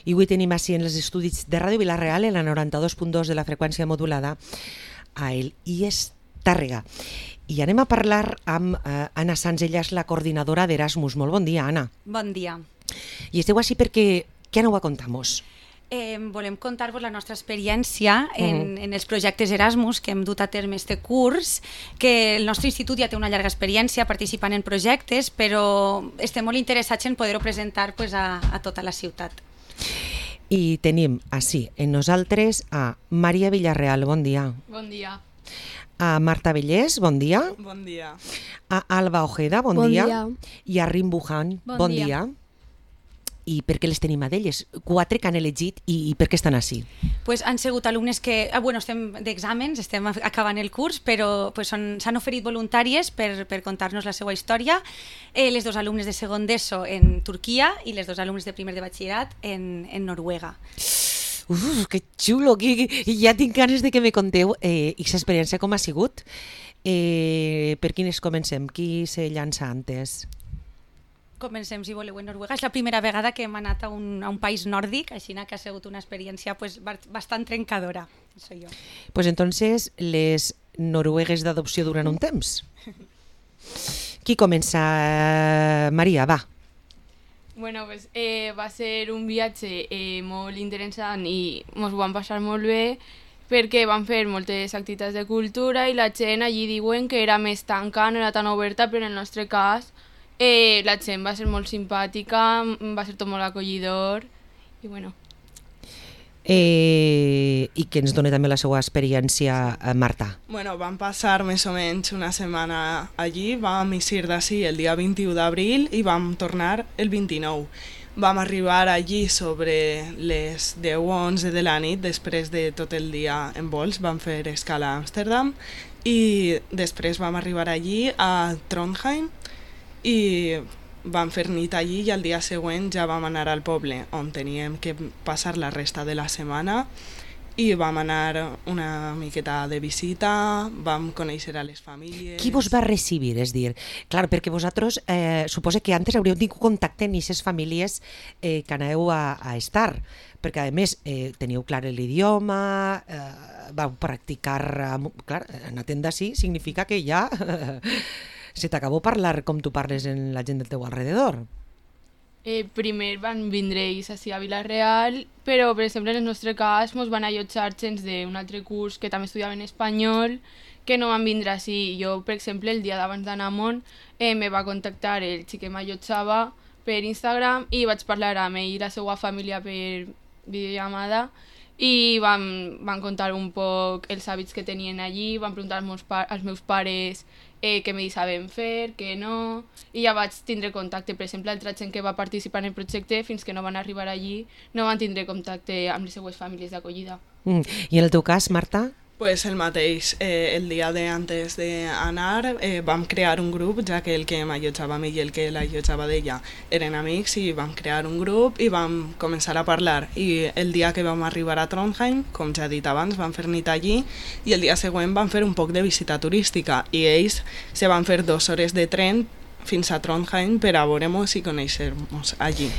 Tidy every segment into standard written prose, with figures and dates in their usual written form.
I avui tenim així en els estudis de Ràdio Vila-real, en la 92.2 de la freqüència modulada, a el IES Tàrrega. I anem a parlar amb Anna Sans, ella és la coordinadora d'Erasmus. Molt bon dia, Anna. Bon dia. I esteu així perquè, què aneu a contar-nos? Volem contar-vos la nostra experiència en els projectes Erasmus que hem dut a terme este curs, que el nostre institut ja té una llarga experiència participant en projectes, però estem molt interessats en poder-ho presentar a tota la ciutat. I tenim així en nosaltres a Maria Villarreal, bon dia. Bon dia. A Marta Vellés, bon dia. Bon dia. A Alba Ojeda, bon dia. I a Rim Bujan, bon dia. I per què les tenim a d'elles? 4 que han elegit i per què estan així? Pues han sigut alumnes que, estem d'exàmens, estem acabant el curs, però s'han oferit voluntàries per contar-nos la seva història. Les 2 alumnes de segon d'ESO en Turquia i les 2 alumnes de primer de batxillerat en Noruega. Que xulo! Ja tinc ganes de que me conteu aquesta experiència com ha sigut. Per quines comencem? Qui se llança antes? Comencem, si voleu, en Noruega. És la primera vegada que hem anat a un país nòrdic, així que ha sigut una experiència bastant trencadora. Soy yo. Pues entonces, les noruegues d'adopció duren un temps. Qui comença? Maria, va. Bueno, pues va ser un viatge molt interessant i ens ho vam passar molt bé perquè vam fer moltes activitats de cultura i la gent allí diuen que era més tancada, no era tan oberta, però en el nostre cas la gent va ser molt simpàtica, va ser tot molt acollidor i bueno. I que ens dona també la seva experiència, Marta. Bueno, vam passar més o menys una setmana allí, vam eixir d'ací el dia 21 d'abril i vam tornar el 29. Vam arribar allí sobre les 10 o 11 de la nit, després de tot el dia en vols, vam fer escala a Amsterdam i després vam arribar allí a Trondheim i vam fer nit allí i el dia següent ja vam anar al poble on teníem que passar la resta de la setmana i vam anar una miqueta de visita, vam conèixer a les famílies. Qui vos va recibir? És dir, clar, perquè vosaltres suposo que antes hauríeu tingut contacte amb aquestes famílies que aneu a estar, perquè a més teniu clar l'idioma, vau practicar, clar, anant d'ací significa que ja se t'acabó parlar com tu parles en la gent del teu alrededor. Primer van vindre ells a Vila-real, però per exemple en el nostre cas ens van allotjar gens d'un altre curs que també estudiaven espanyol, que no van vindre així. Jo, per exemple, el dia d'abans d'anar a Mont me va contactar el xic que m'allotjava per Instagram i vaig parlar amb ell i la seva família per videollamada i van contar un poc els hàbits que tenien allí, van preguntar als meus pares què me saben fer, què no, i ja vaig tindre contacte. Per exemple, altra gent que va participar en el projecte, fins que no van arribar allí, no van tindre contacte amb les seues famílies d'acollida. I en el teu cas, Marta? Pues el mateix, el dia antes d'anar vam crear un grup, ja que el que m'allotjava a mi i el que l'allotjava d'ella eren amics i vam crear un grup i vam començar a parlar. I el dia que vam arribar a Trondheim, com ja he dit abans, vam fer nit allí i el dia següent vam fer un poc de visita turística i ells se van fer 2 hores de tren fins a Trondheim per a veure-nos i conèixer-nos allí.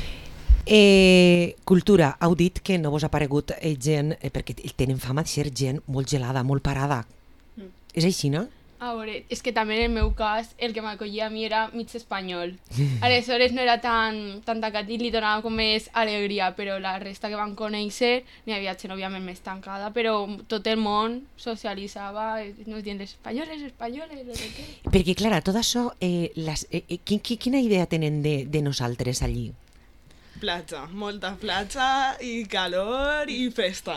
Cultura, heu dit que no vos ha paregut gent, perquè tenen fama de ser gent molt gelada, molt parada. És així, no? A veure, és que també en el meu cas el que m'acollia a mi era mig espanyol. Aleshores no era tan tacat i li donava com més alegria, però la resta que van conèixer n'hi havia gent òbviament més tancada, però tot el món socialitzava, nos dient espanyoles, no sé què. Perquè, clar, tot això, quina idea tenen de nosaltres allí? Platja, molta platja i calor i festa.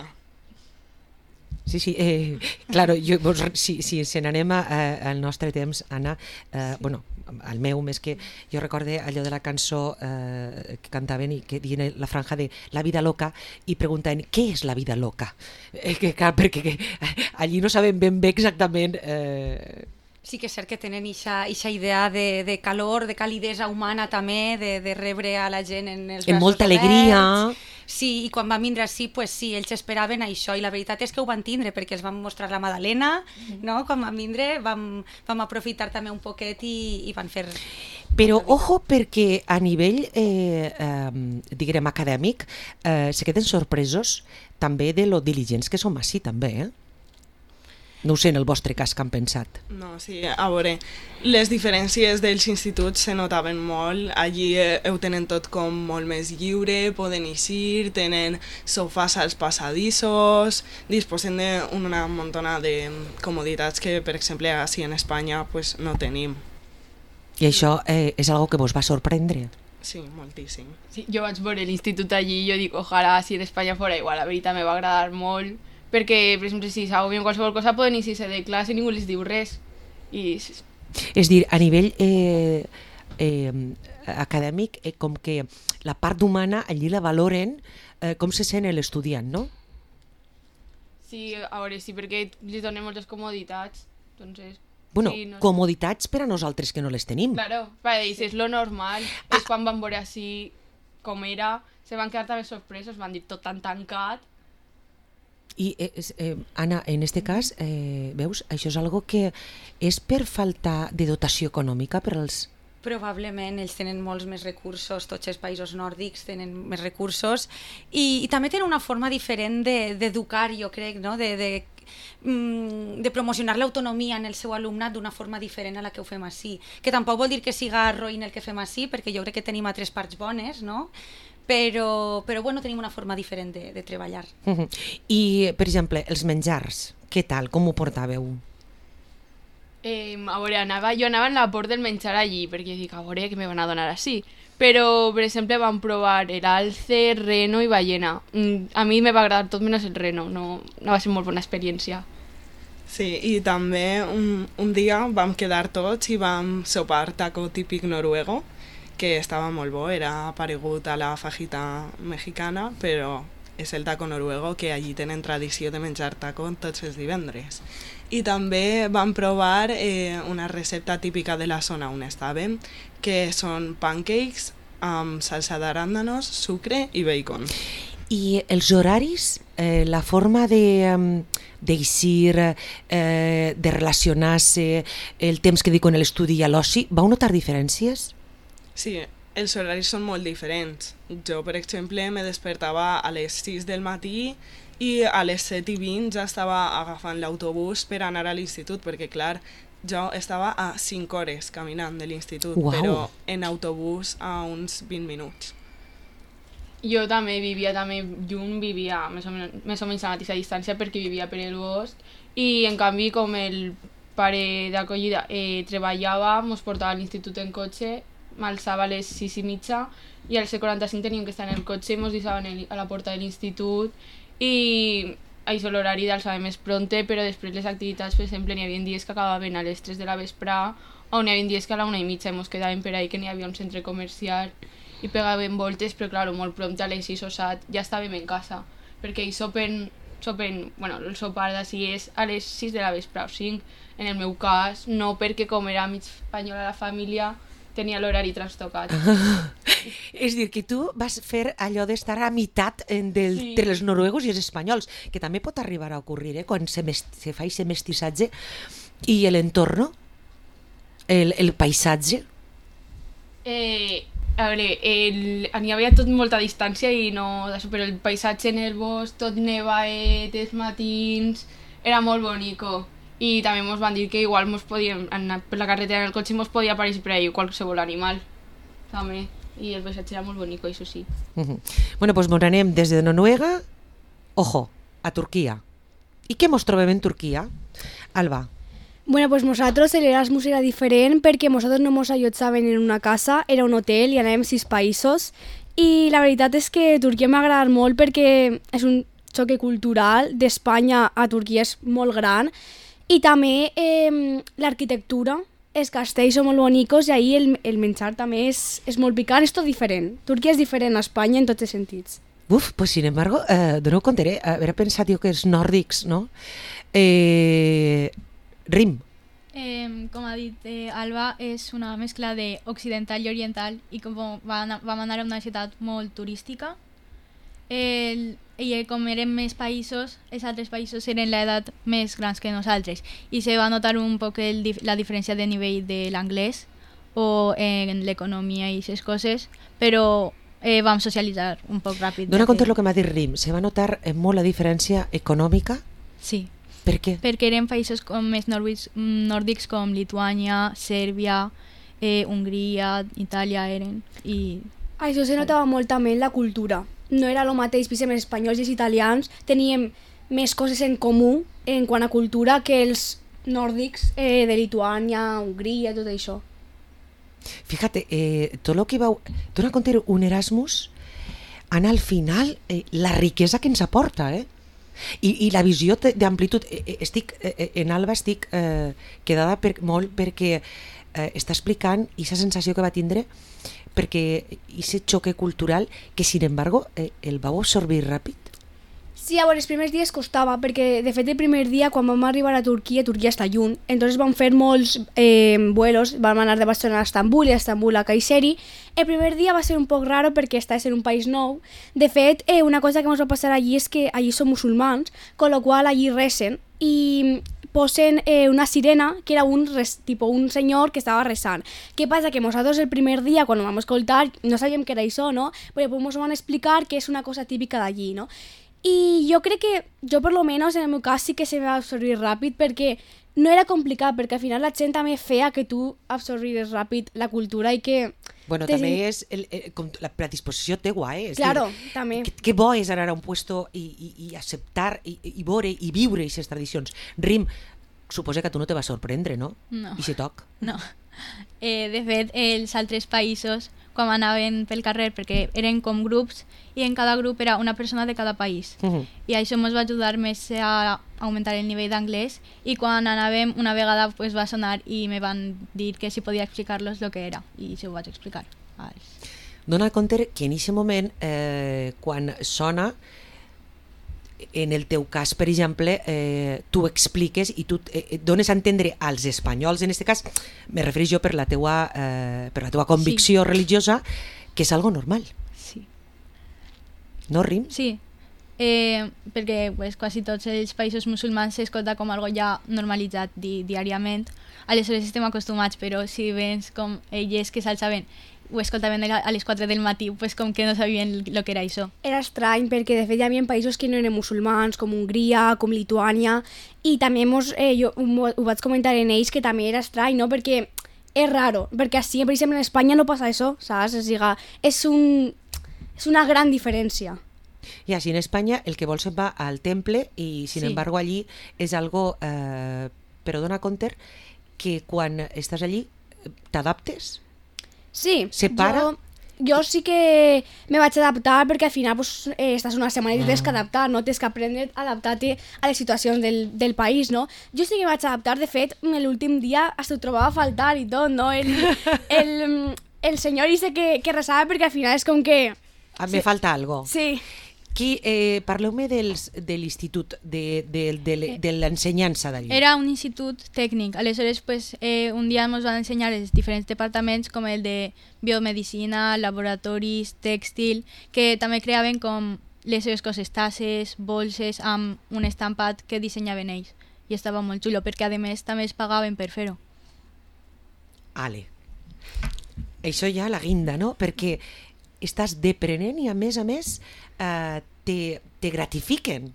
Sí, claro, si n'anem al nostre temps, Anna, bueno, al meu més que jo recorde allò de la cançó que cantaven i que diuen la franja de La vida loca i preguntaven què és la vida loca, clar, perquè allí no sabem ben bé exactament Sí que és cert que tenen eixa idea de calor, de calidesa humana també, de rebre a la gent en els braços En molta oberts. alegria. Sí, i quan van vindre així, pues sí, ells esperaven això, i la veritat és que ho van tindre, perquè els van mostrar la Madalena, no? Quan van vindre vam aprofitar també un poquet i van fer... Però ojo, perquè a nivell, diguem, acadèmic, se queden sorpresos també de lo diligents que som així, també, No ho sé, en el vostre cas, que han pensat. No, sí, a veure, les diferències dels instituts se notaven molt. Allí ho tenen tot com molt més lliure, poden eixir, tenen sofàs als passadissos, disposen d'una muntona de comoditats que, per exemple, així en Espanya pues, no tenim. I això és algo que vos va sorprendre? Sí, moltíssim. Sí, jo vaig veure l'institut allí i jo dic, ojalà si en Espanya fora igual, la veritat me va agradar molt, perquè, per exemple, si s'agobien qualsevol cosa poden eixir de classe i ningú els diu res. I... És dir, a nivell acadèmic, com que la part humana allí la valoren com se sent l'estudiant, no? Sí, a veure, sí, perquè li donen moltes comoditats, entonces... Bueno, sí, no... comoditats per a nosaltres que no les tenim. Claro, para ells és lo normal. És quan van veure així com era, se van quedar també sorpresos, van dir tot tan tancat. I, Anna, en este cas, veus, això és algo que és per falta de dotació econòmica per als... Probablement ells tenen molts més recursos, tots els països nòrdics tenen més recursos i també tenen una forma diferent d'educar, jo crec, no? de promocionar l'autonomia en el seu alumnat d'una forma diferent a la que ho fem així. Que tampoc vol dir que siga roïn el que fem així, perquè jo crec que tenim altres parts bones, no? Però bueno, tenim una forma diferent de treballar. I, per exemple, els menjars, què tal? Com ho portàveu? A veure, jo anava en la por del menjar allí, perquè dic, a veure, què me van a donar així. Però, per exemple, vam provar el alce, reno i ballena. A mi me va agradar tot menys el reno, no va ser molt bona experiència. Sí, i també un dia vam quedar tots i vam sopar taco típic noruego, que estava molt bo, era paregut a la fajita mexicana, però és el taco noruego, que allí tenen tradició de menjar taco tots els divendres. I també vam provar una recepta típica de la zona on estàvem, que són pancakes amb salsa d'aràndanos, sucre i bacon. I els horaris, la forma d'eixir, de relacionar-se, el temps que dediquen a l'estudi i a l'oci, vau notar diferències? Sí, els horaris són molt diferents. Jo, per exemple, me despertava a les 6 del matí i a les 7:20 ja estava agafant l'autobús per anar a l'institut, perquè, clar, jo estava a 5 hores caminant de l'institut, però en autobús a uns 20 minuts. Jo també vivia més o menys a la mateixa distància perquè vivia per el bosc i, en canvi, com el pare d'acollida treballava, mos portava a l'institut en cotxe, m'alçava a les 6:30 i al C45 teníem que estar en el cotxe i mos deixaven a la porta de l'institut i això l'horari d'alçava més pronte, però després les activitats, per exemple, n'hi havia dies que acabaven a les 3 de la vesprà o n'hi havia dies que a la 1:30 mos quedàvem per ahí, que n'hi havia un centre comercial i pegàvem voltes, però clar, molt prompte a les 6 o 7 ja estàvem en casa, perquè ells sopen, bueno, el sopar d'ací és a les 6 de la vesprà o 5, en el meu cas, no, perquè com era mig espanyola la família, tenia l'horari trastocat. És dir, que tu vas fer allò d'estar a meitat entre els noruegos i els espanyols, que també pot arribar a ocórrer, quan se fa aquest mestissatge, i l'entorn, el paisatge? A veure, n'hi havia tot molta distància i no, però el paisatge en el bosc, tot nevaet, els matins, era molt bonico. I també ens van dir que igual mos podíem anar per la carretera en el cotxe i mos podia aparèixer per ahí qualsevol animal també, i el paisatge era molt bonico, això sí. Bueno, doncs mos anem des de Noruega, ojo, a Turquia. I què mos trobem en Turquia? Alba. Bueno, pues nosaltres l'Erasmus era diferent perquè nosaltres no mos allotjaven en una casa, era un hotel i anàvem 6 països i la veritat és que Turquia m'ha agradat molt perquè és un xoc cultural, d'Espanya a Turquia és molt gran. I també l'arquitectura, els castells són molt bonicos i ahir el menjar també és molt picant, és tot diferent. Turquia és diferent a Espanya en tots els sentits. Uf, pues sin embargo, de nou contaré, haver pensat jo que els nòrdics, no? Rim. Com ha dit Alba, és una mescla d'occidental i oriental i vam anar a una ciutat molt turística. I com érem més països, els altres països eren l'edat més grans que nosaltres i se va notar un poc la diferència de nivell de l'anglès o en l'economia i aquestes coses, però vam socialitzar un poc ràpid. Dóna compte el que m'ha dit Rim, se va notar molt la diferència econòmica? Sí. Per què? Perquè eren països com més nòrdics com Lituània, Sèrbia, Hongria, Itàlia eren i... Això se notava molt també en la cultura. No era el mateix, per exemple, els espanyols i els italians teníem més coses en comú en quant a cultura que els nòrdics de Lituània, Hongria, tot això. Fíjate, tot el que vau... Dóna compte un Erasmus, Anna, al final, la riquesa que ens aporta, I la visió d'amplitud. En Alba estic quedada molt perquè està explicant aquesta sensació que va tindre, perquè aquest xoque cultural que, sin embargo, el vau absorbir ràpid. Sí, a veure, els primers dies costava, perquè de fet el primer dia quan vam arribar a Turquia està lluny, entonces vam fer molts vuelos, vam anar de Barcelona a Estambul i d'Estambul a Kayseri. El primer dia va ser un poc raro perquè estàs en un país nou. De fet, una cosa que ens va passar allí és que allí són musulmans, con lo qual allí recen i posen una sirena que era un senyor que estava resant. Què passa? Que nosaltres el primer dia, quan ho vam escoltar, no sabíem què era això, no? Però després ens van explicar que és una cosa típica d'allí, no? I jo crec que, jo per lo menos en el meu cas sí que se va absorbir ràpid perquè no era complicat, perquè al final la gent també feia que tu absorbires ràpid la cultura i que... Bueno, també és la predisposició teua, Claro, també. Que bo és anar a un puesto i acceptar i veure i viure aquestes tradicions. Rim, suposa que a tu no te va sorprendre, no? No. I se toc. No. De fet, els altres països, quan anaven pel carrer, perquè eren com grups, i en cada grup era una persona de cada país. I això ens va ajudar més a augmentar el nivell d'anglès, i quan anàvem una vegada pues, va sonar i me van dir que si podia explicar-los el que era, i això ho vaig explicar. Dóna compte que en aquest moment, quan sona, en el teu cas, per exemple, tu expliques i tu dones a entendre als espanyols, en aquest cas, me refereixo jo per la teua convicció religiosa, que és algo normal. Sí. No, Rim? Sí, perquè pues, quasi tots els països musulmans s'escolta com algo ja normalitzat diàriament. Aleshores estem acostumats, però si vens com elles que s'alçaven ho escoltaven a les 4 del matí, pues com que no sabien el que era això. Era estrany perquè de fet hi havia països que no eren musulmans, com Hongria, com Lituània, i també jo ho vaig comentar en ells que també era estrany, no? Perquè és raro, perquè així, per exemple, en Espanya no passa això, saps? És una gran diferència. I així en Espanya el que vol se'n va al temple i sin embargo allí és algo, però dona compte que quan estàs allí t'adaptes? Sí, Separa? jo sí que me vaig adaptar perquè al final pues, estàs una setmana i tens que adaptar, no? Tens que aprendre a adaptar-te a les situacions del país, no? Jo sí que me vaig adaptar, de fet, l'últim dia hasta ho trobava a faltar i tot, no? El senyor dice que resava perquè al final és com que... Me falta algo. Sí. Parleu-me de l'institut, de l'ensenyança d'allí. Era un institut tècnic, aleshores pues, un dia ens van ensenyar els diferents departaments com el de biomedicina, laboratoris, tèxtil, que també creaven com les seves coses, tasses, bolses, amb un estampat que dissenyaven ells. I estava molt xulo, perquè a més també es pagaven per fer-ho. Ale. Això ja la guinda, no? Perquè estàs deprenent i a més te gratifiquen.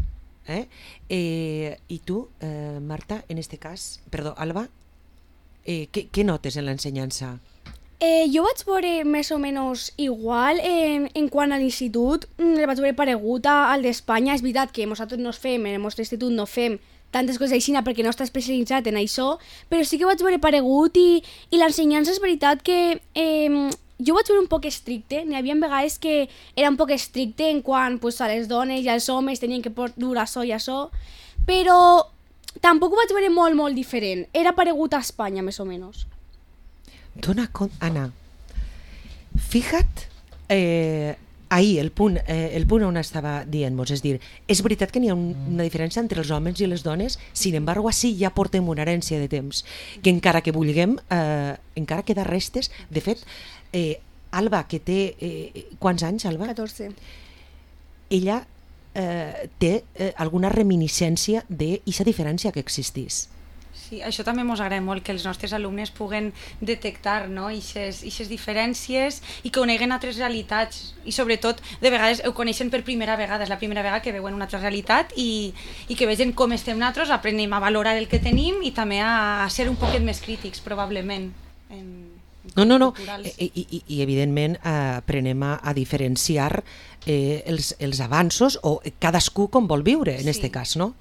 I tu, Marta, en este cas, perdó, Alba, què notes en l'ensenyança? Jo vaig veure més o menys igual en quant a l'institut, el vaig veure paregut al d'Espanya. És veritat que nosaltres no fem, en el nostre institut no fem tantes coses així perquè no està especialitzat en això, però sí que vaig veure paregut i l'ensenyança és veritat que jo vaig veure un poc estricte, n'hi havia vegades que era un poc estricte en quant pues, a les dones i als homes tenien que dur això i això, però tampoc ho vaig veure molt, molt diferent. Era paregut a Espanya, més o menys. Dona compte, Anna, fija't ahir el punt on estava dient-vos, és dir, és veritat que n'hi ha una diferència entre els homes i les dones, sin embargo, així ja portem una herència de temps, que encara que vulguem, encara queda restes. De fet, Alba, que té... quants anys, Alba? 14. Ella té alguna reminiscència d'aquesta diferència que existís. Sí, això també ens agrada molt, que els nostres alumnes puguen detectar, no, aquestes diferències i que coneguen altres realitats, i sobretot de vegades ho coneixen per primera vegada, és la primera vegada que veuen una altra realitat i que vegin com estem nosaltres, aprenem a valorar el que tenim i també a ser un poquet més crítics, probablement. No, i evidentment aprenem a diferenciar els avanços, o cadascú com vol viure, en aquest cas, no?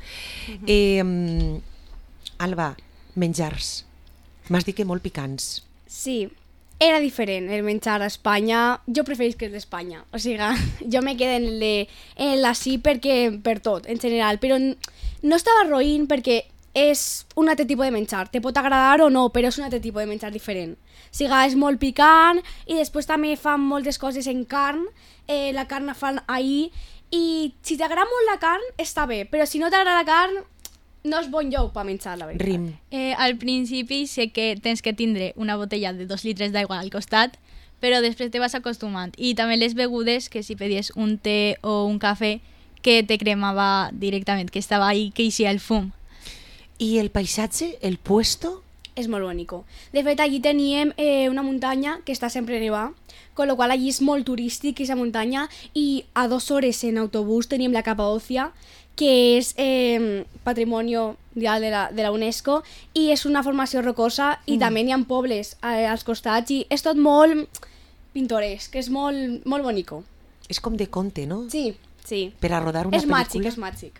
Alba, menjars. M'has dit que molt picants. Sí, era diferent el menjar a Espanya. Jo preferís que és d'Espanya. O sigui, jo me quedo en l'ací per tot, en general. Però no estava roïn perquè és un altre tipus de menjar. Te pot agradar o no, però és un altre tipus de menjar diferent. O sigui, és molt picant i després també fan moltes coses en carn. La carn la fan ahir i si t'agrada molt la carn està bé, però si no t'agrada la carn no és bon lloc per menjar, la veritat. Rim. Al principi sé que tens que tindre una botella de 2 litres d'aigua al costat, però després te vas acostumant. I també les begudes, que si pedies un té o un cafè, que te cremava directament, que estava ahí, que eixia el fum. I el paisatge, el puesto? És molt bonico. De fet, allí teníem una muntanya que està sempre nevada, con lo qual allí és molt turístic aquesta muntanya, i a 2 hores en autobús teníem la Capadòcia, que és Patrimoni Mundial de la UNESCO, i és una formació rocosa i també hi ha pobles als costats i és tot molt pintoresc, és molt, molt bonico. És com de conte, no? Sí, sí. Per a rodar una pel·lícula. És màgic.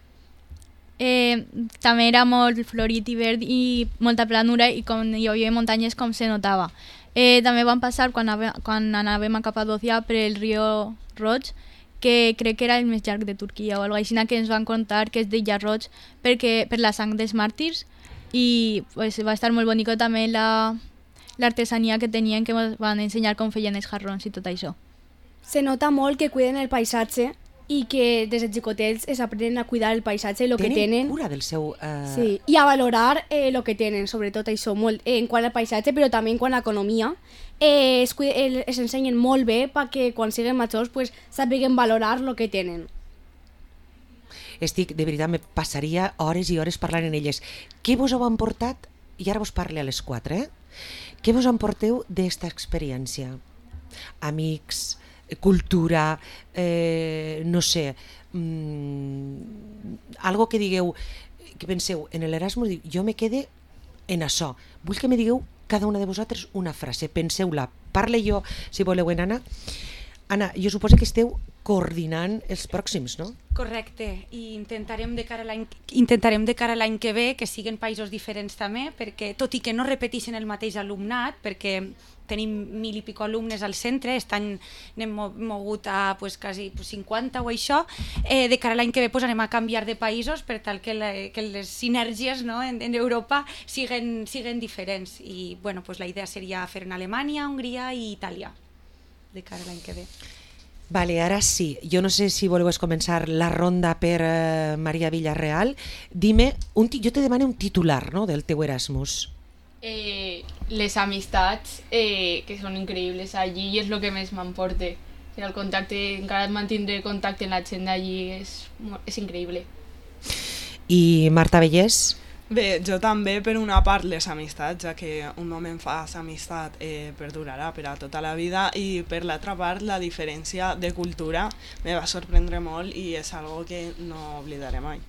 També era molt florit i verd i molta planura, i com hi havia muntanyes com se notava. També van passar quan anàvem a Capadòcia per el riu Roig, que crec que era el més llarg de Turquia o alguna cosa així, que ens van contar que és d'Illa Roig per la sang dels màrtirs, i pues, va estar molt bonic també l'artesania que tenien, que ens van ensenyar com feien els jarrons i tot això. Se nota molt que cuiden el paisatge i que des de xicotets es aprenen a cuidar el paisatge i el que tenen. Tenen cura del seu... Sí, i a valorar el que tenen, sobretot això, molt, en quant al paisatge, però també en quant a l'economia. Es ensenyen molt bé perquè quan siguin majors pues, sàpiguen valorar el que tenen. De veritat, me passaria hores i hores parlant en elles. Què vos heu emportat? I ara vos parle a les 4, Què vos emporteu d'esta experiència? Amics, cultura, no sé, algo que digueu, que penseu en l'Erasmus, jo me quede en això. Vull que me digueu cada una de vosaltres una frase, penseu-la, parle jo si voleu en Anna. Anna, jo suposo que esteu coordinant els pròxims, no? Correcte, i intentarem de cara a l'any que ve que siguin països diferents també, perquè tot i que no repeteixen el mateix alumnat, perquè tenim 1.000 i pico alumnes al centre, aquest any n'hem mogut a quasi 50 o això, de cara a l'any que ve anem a canviar de països per tal que les sinergies en Europa siguen diferents, i la idea seria fer en Alemanya, Hongria i Itàlia de cara a l'any que ve. Vale, ara sí, jo no sé si voleu començar la ronda per Maria Villarreal. Dime, jo te demano un titular, no?, del teu Erasmus. Les amistats que són increïbles allí, i és el que més m'emporta. El contacte, encara mantindre contacte amb la gent d'allí és increïble. I Marta Vellés? Bé, jo també, per una part, les amistats, ja que un moment fas amistat perdurarà per a tota la vida, i per l'altra part, la diferència de cultura me va sorprendre molt i és algo que no oblidaré mai.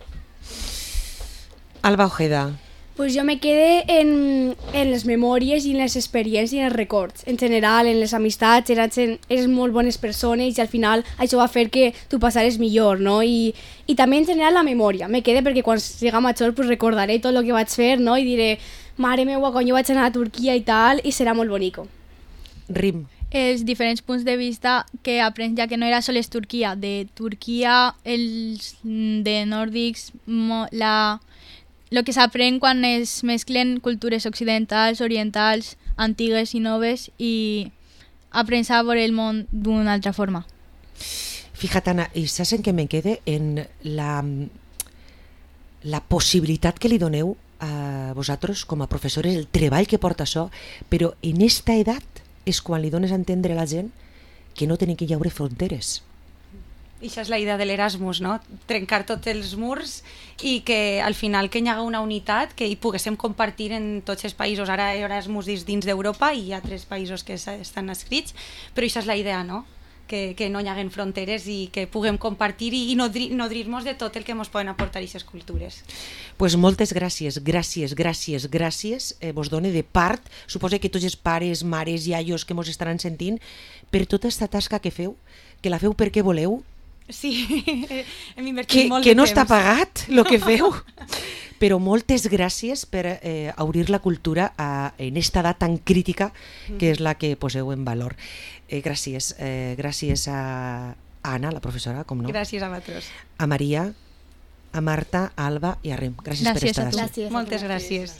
Alba Ojeda. Pues jo me quedé en les memòries i en les experiències i en els records. En general, en les amistats, eres molt bones persones i al final això va fer que tu passares millor, no? I també en general la memòria. Me quedé perquè quan siga major pues, recordaré tot el que vaig fer, no? I diré, mare meva, quan jo vaig anar a Turquia i tal, i serà molt bonico. Rim. Els diferents punts de vista que aprens, ja que no era sols Turquia. De Turquia, els de nòrdics, el que s'aprèn quan es mesclen cultures occidentals, orientals, antigues i noves, i aprens a veure el món d'una altra forma. Fíjate, Anna, i saps en què me quede? En la possibilitat que li doneu a vosaltres com a professores, el treball que porta això, però en esta edat és quan li dones a entendre a la gent que no tenen que llaure fronteres. I això és la idea de l'Erasmus, no? Trencar tots els murs i que al final que hi hagi una unitat que hi poguéssim compartir en tots els països. Ara Erasmus és dins d'Europa i hi ha 3 països que estan escrits, però això és la idea, no? Que no hi haguen fronteres i que puguem compartir i nodrir-nos de tot el que ens poden aportar aquestes cultures. Pues moltes gràcies, gràcies, vos done de part, suposo que tots els pares, mares, iaios que mos estaran sentint, per tota aquesta tasca que feu, que la feu perquè voleu, Sí, hem invertit molt de temps. Que no està pagat el que feu, però moltes gràcies per obrir la cultura en esta edat tan crítica que és la que poseu en valor. Gràcies a Anna, la professora, com no? Gràcies a vosaltres. A Maria, a Marta, a Alba i a Rem. Gràcies per estar a tu. així. Moltes gràcies.